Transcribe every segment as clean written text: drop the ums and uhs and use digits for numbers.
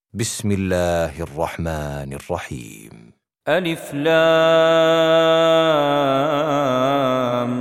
بسم الله الرحمن الرحيم. ألف لام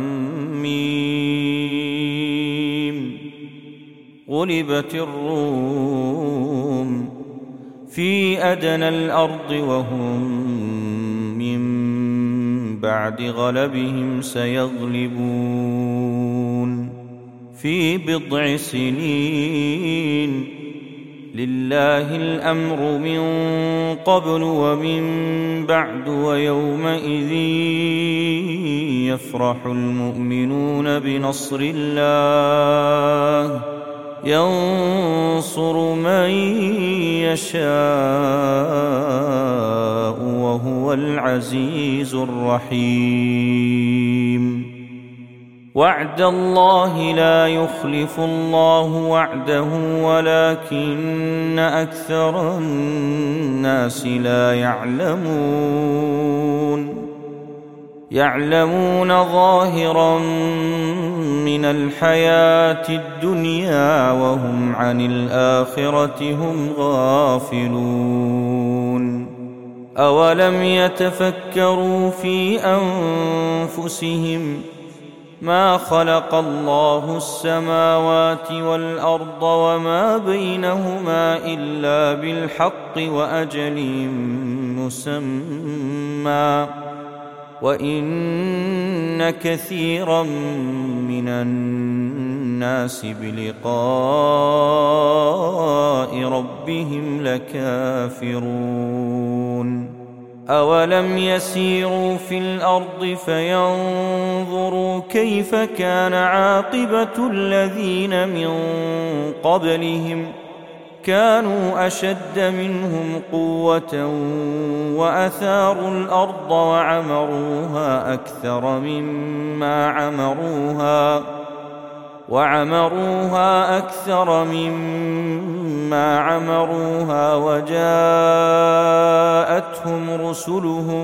ميم. غلبت الروم في أدنى الأرض وهم من بعد غلبهم سيغلبون في بضع سنين. لله الأمر من قبل ومن بعد ويومئذ يفرح المؤمنون بنصر الله ينصر من يشاء وهو العزيز الرحيم. وعد الله لا يخلف الله وعده ولكن أكثر الناس لا يعلمون ظاهرا من الحياة الدنيا وهم عن الآخرة هم غافلون. أولم يتفكروا في أنفسهم ما خلق الله السماوات والأرض وما بينهما إلا بالحق وأجل مسمى وإن كثيرا من الناس بلقاء ربهم لكافرون. أولم يسيروا في الأرض فينظروا كيف كان عاقبة الذين من قبلهم كانوا أشد منهم قوة وأثاروا الأرض وعمروها أكثر مما عمروها وجاءتهم رسلهم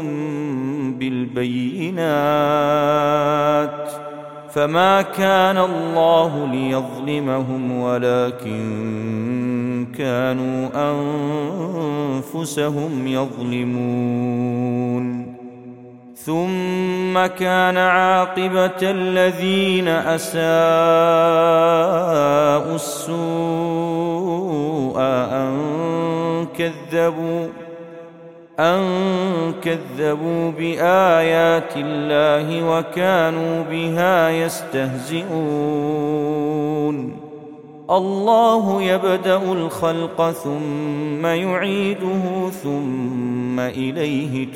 بالبينات فما كان الله ليظلمهم ولكن كانوا أنفسهم يظلمون. ثم كان عاقبة الذين أساءوا السوء أن كذبوا بآيات الله وكانوا بها يستهزئون. الله يبدأ الخلق ثم يعيده ثم إليه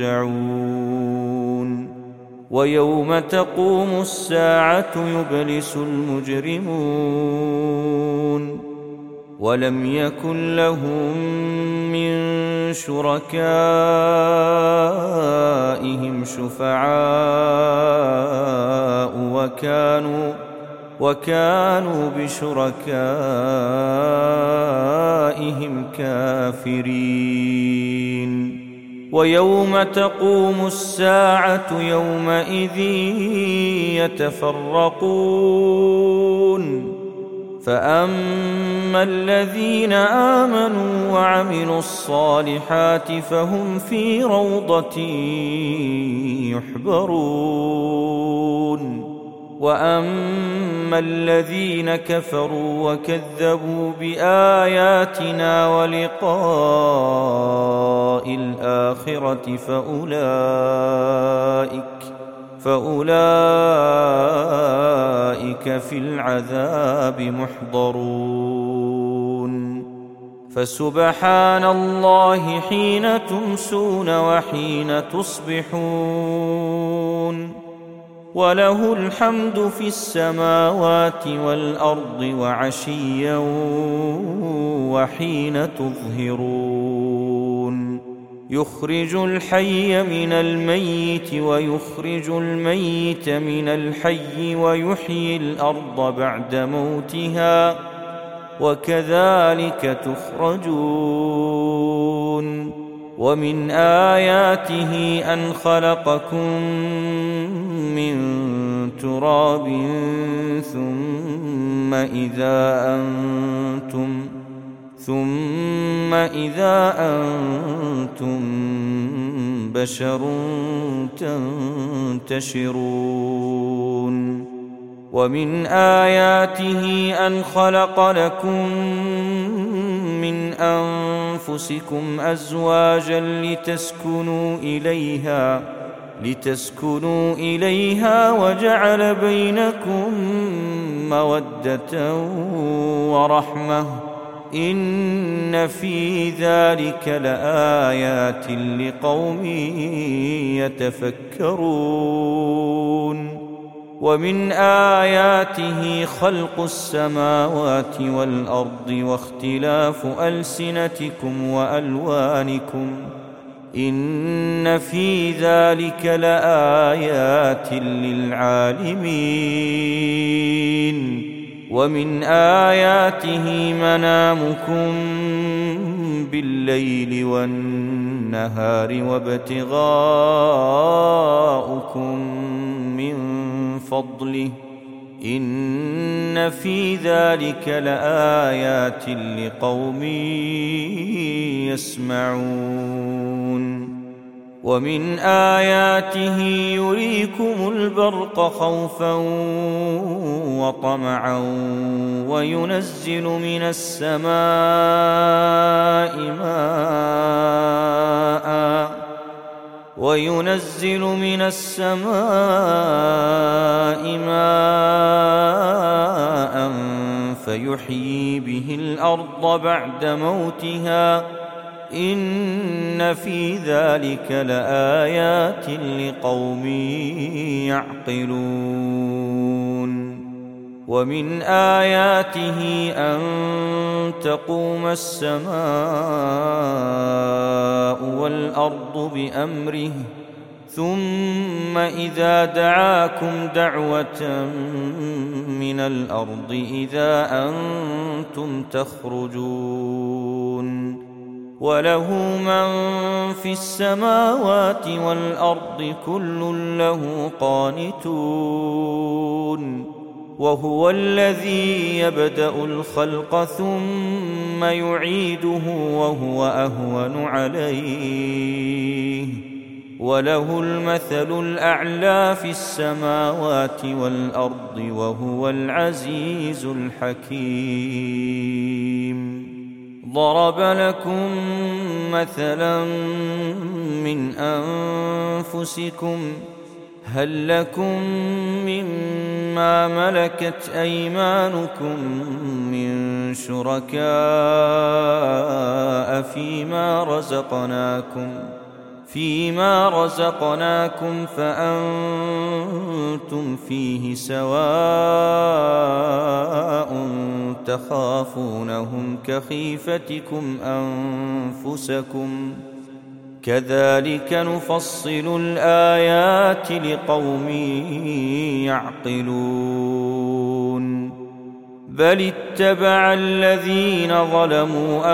ترجعون. ويوم تقوم الساعة يبلس المجرمون ولم يكن لهم من شركائهم شفعاء وكانوا بشركائهم كافرين. ويوم تقوم الساعة يومئذ يتفرقون فأما الذين آمنوا وعملوا الصالحات فهم في روضة يحبرون. وأما الذين كفروا وكذبوا بآياتنا ولقاء الآخرة فأولئك في العذاب محضرون. فسبحان الله حين تمسون وحين تصبحون وله الحمد في السماوات والأرض وعشيا وحين تظهرون. يخرج الحي من الميت ويخرج الميت من الحي ويحيي الأرض بعد موتها وكذلك تخرجون. ومن آياته أن خلقكم من ثم إذا أنتم بشر تنتشرون ومن آياته أن خلق لكم من أنفسكم أزواجا لتسكنوا إليها وجعل بينكم مودة ورحمة إن في ذلك لآيات لقوم يتفكرون ومن آياته خلق السماوات والأرض واختلاف ألسنتكم وألوانكم إن في ذلك لآيات للعالمين ومن آياته منامكم بالليل والنهار وابتغاؤكم من فضله إن في ذلك لآيات لقوم يسمعون ومن آياته يريكم البرق خوفا وطمعا وينزل من السماء ماء فيحيي به الأرض بعد موتها إن في ذلك لآيات لقوم يعقلون ومن آياته أن تقوم السماء والأرض بأمره ثم إذا دعاكم دعوة من الأرض إذا أنتم تخرجون وله من في السماوات والأرض كل له قانتون وهو الذي يبدأ الخلق ثم يعيده وهو أهون عليه وله المثل الأعلى في السماوات والأرض وهو العزيز الحكيم ضرب لكم مثلا من أنفسكم هل لكم مما ملكت أيمانكم من شركاء فيما رزقناكم فأنتم فيه سواء تخافونهم كخيفتكم أنفسكم كذلك نفصل الآيات لقوم يعقلون بل اتبع الذين ظلموا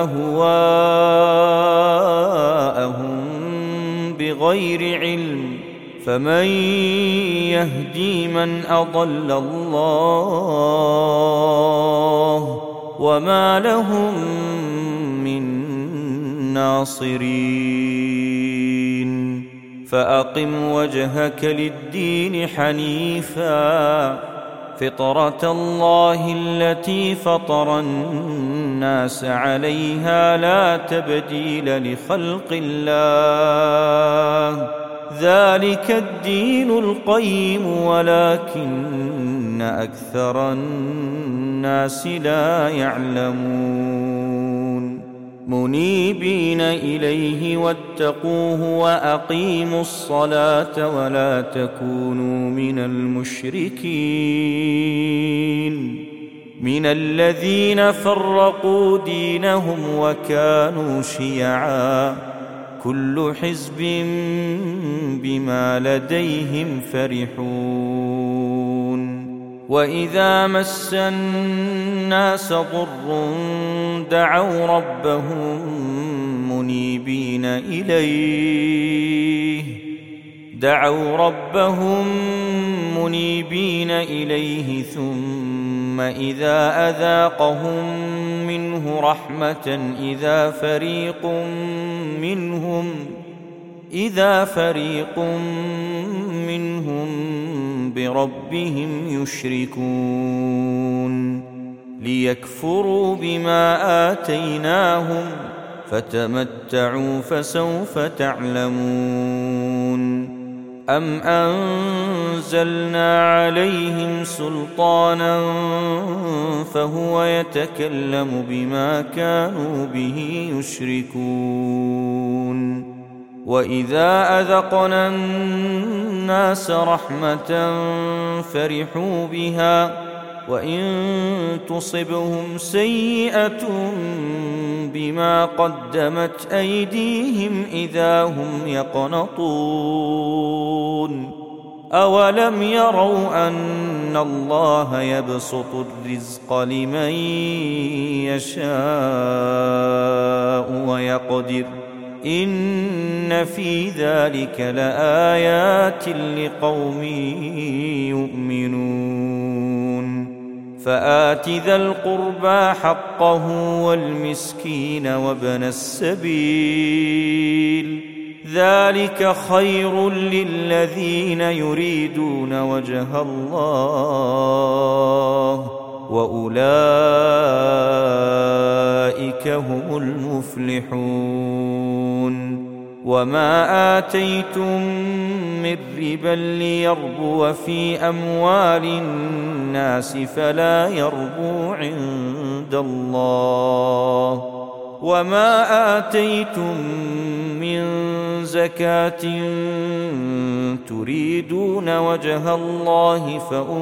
أهواءهم بغير علم فمن يهدي من أضل الله وما لهم من ناصرين فأقم وجهك للدين حنيفا فطرة الله التي فطر الناس عليها لا تبديل لخلق الله ذلك الدين القيم ولكن أكثر الناس لا يعلمون منيبين إليه واتقوه وأقيموا الصلاة ولا تكونوا من المشركين من الذين فرقوا دينهم وكانوا شيعا كل حزب بما لديهم فرحون وإذا مس الناس ضر دعوا ربهم منيبين إليه ثم إذا أذاقهم منه رحمة إذا فريق منهم بربهم يشركون ليكفروا بما آتيناهم فتمتعوا فسوف تعلمون أم أنزلنا عليهم سلطانا فهو يتكلم بما كانوا به يشركون وإذا أذقنا الناس رحمة فرحوا بها وإن تصبهم سيئة بما قدمت أيديهم إذا هم يقنطون أولم يروا أن الله يبسط الرزق لمن يشاء ويقدر إن في ذلك لآيات لقوم يؤمنون فآت ذا القربى حقه والمسكين وابن السبيل ذلك خير للذين يريدون وجه الله وأولئك هم المفلحون وما آتيتم من ربا ليربو في أموال الناس فلا يربو عند الله وما آتيتم من زكاة تريدون وجه الله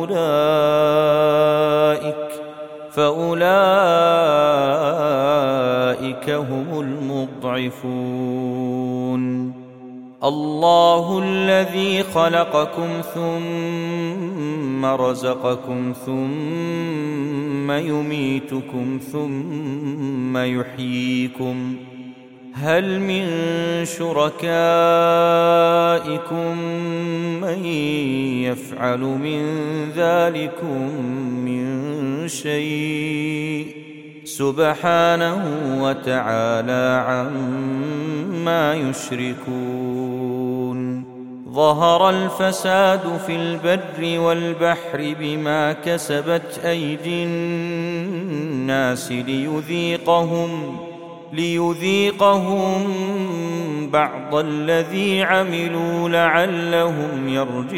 فأولئك هم المضعفون الله الذي خلقكم ثم رزقكم ثم يميتكم ثم يحييكم هل من شركائكم من يفعل من ذلكم من شيء سبحانه وتعالى عما يشركون ظهر الفساد في البر والبحر بما كسبت أيدي الناس ليذيقهم بعض الذي عملوا لعلهم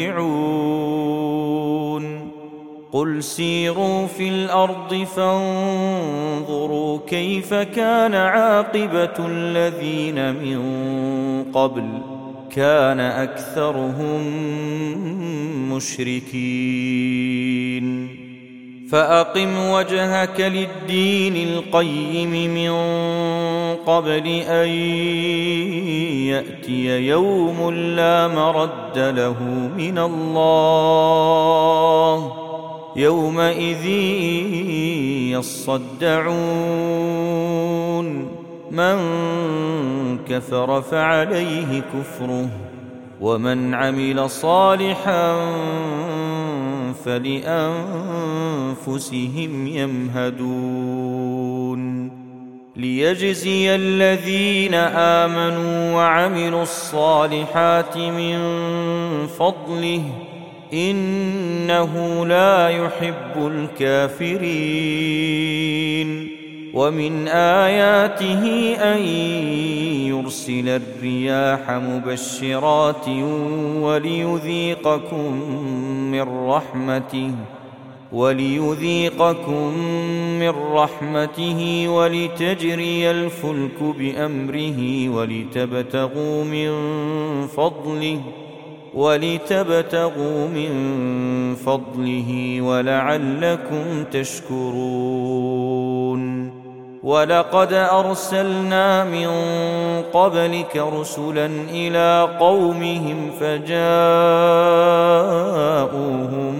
يرجعون قل سيروا في الأرض فانظروا كيف كان عاقبة الذين من قبل كان أكثرهم مشركين فأقم وجهك للدين القيم من قبل أن يأتي يوم لا مرد له من الله يومئذ يصدعون من كفر فعليه كفره ومن عمل صالحا فلأنفسهم يمهدون ليجزي الذين آمنوا وعملوا الصالحات من فضله إنه لا يحب الكافرين ومن آياته أن يرسل الرياح مبشرات وليذيقكم من رحمته ولتجري الفلك بأمره ولتبتغوا من فضله ولعلكم تشكرون ولقد أرسلنا من قبلك رسلا إلى قومهم فجاءوهم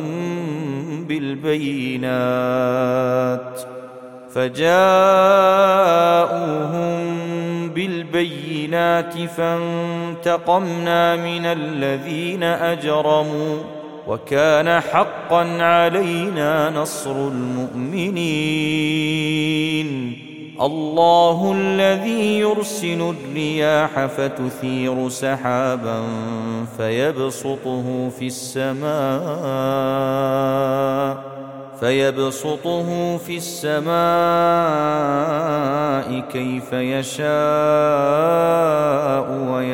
بالبينات فانتقمنا من الذين أجرموا وكان حقا علينا نصر المؤمنين الله الذي يرسل الرياح فتثير سحابا فيبسطه في السماء كيف يشاء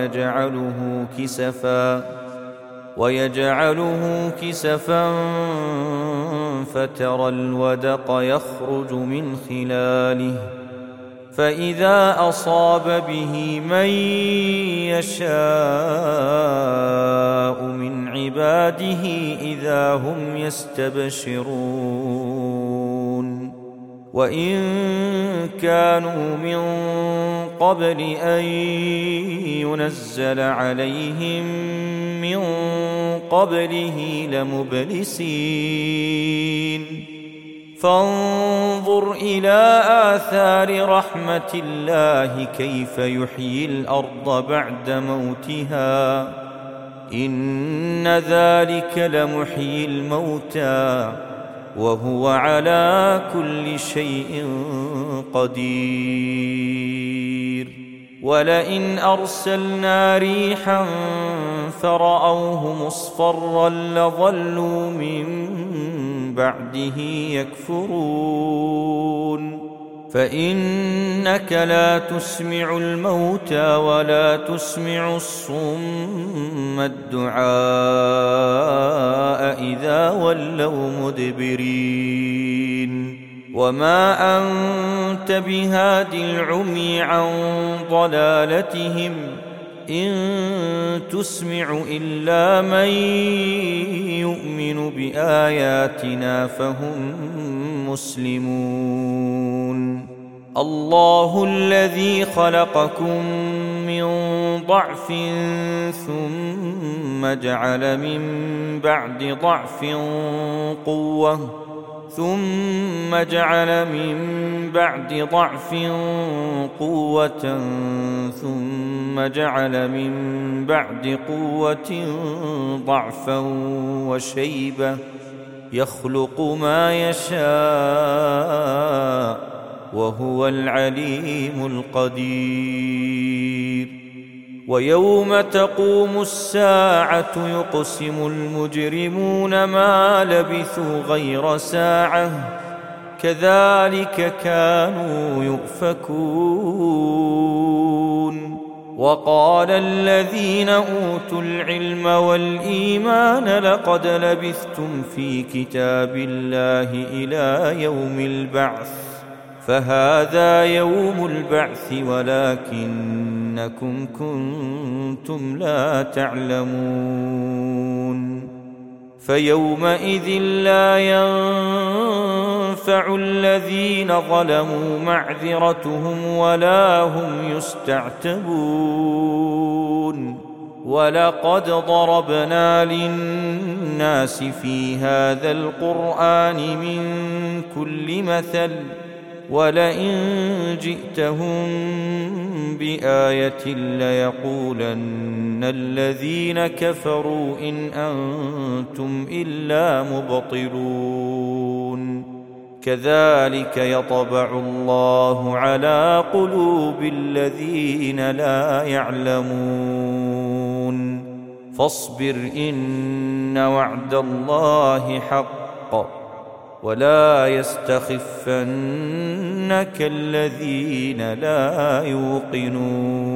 ويجعله كسفا فترى الودق يخرج من خلاله فإذا أصاب به من يشاء من عباده إذا هم يستبشرون وإن كانوا من قبل أن ينزل عليهم من قبله لمبلسين فانظر إلى آثار رحمة الله كيف يحيي الأرض بعد موتها إن ذلك لمحيي الموتى وهو على كل شيء قدير ولئن أرسلنا ريحا فرأوه مصفرا لظلوا من بعده يكفرون فإنك لا تسمع الموتى ولا تسمع الصم الدعاء إذا ولوا مدبرين وما أنت بهاد العمي عن ضلالتهم إن تسمع إلا من يؤمن بآياتنا فهم مسلمون الله الذي خلقكم من ضعف ثم جعل من بعد ضعف قوة ثم جعل من بعد ضعف قوة ثم جعل من بعد قوة ضعفا وشيبة يخلق ما يشاء وهو العليم القدير ويوم تقوم الساعة يقسم المجرمون ما لبثوا غير ساعة كذلك كانوا يؤفكون وقال الذين أوتوا العلم والإيمان لقد لبثتم في كتاب الله إلى يوم البعث فهذا يوم البعث ولكنكم كنتم لا تعلمون فيومئذ لا ينفع الذين ظلموا معذرتهم ولا هم يستعتبون ولقد ضربنا للناس في هذا القرآن من كل مثل ولئن جئتهم بآية ليقولن الذين كفروا إن أنتم إلا مبطلون كذلك يطبع الله على قلوب الذين لا يعلمون فاصبر إن وعد الله حق ولا يستخفنك الذين لا يوقنون